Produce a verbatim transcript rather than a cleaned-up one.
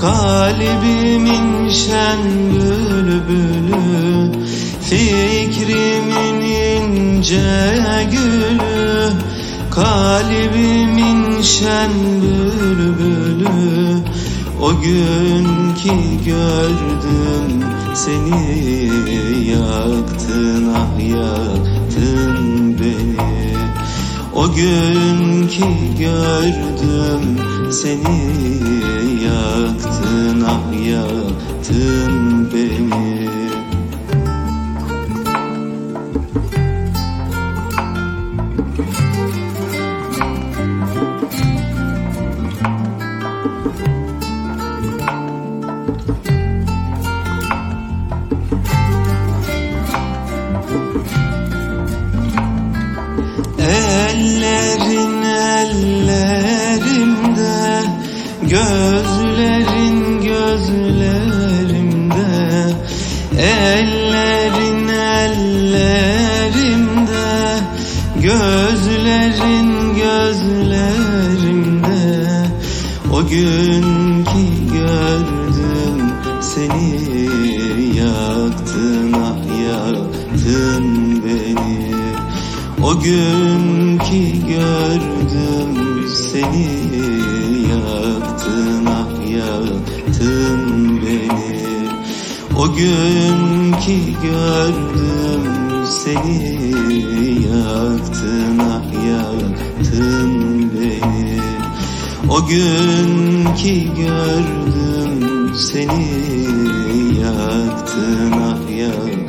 Kalbimin şen bülbülü, fikrimin ince gülü. Kalbimin şen bülbülü, o gün ki gördüm seni, yaktın ah yaktın beni. O gün ki gördüm seni, yaktın ah yaktın beni. Ellerin ellerimde, gözlerin gözlerimde. Ellerin ellerimde, gözlerin gözlerimde. O gün ki gördüm seni, yaktın ah yaktın beni. O gün ki gördüm seni, yaktın ah yaktın beni. O gün ki gördüm seni, yaktın ah yaktın beni. O gün ki gördüm seni, yaktın ah yaktın.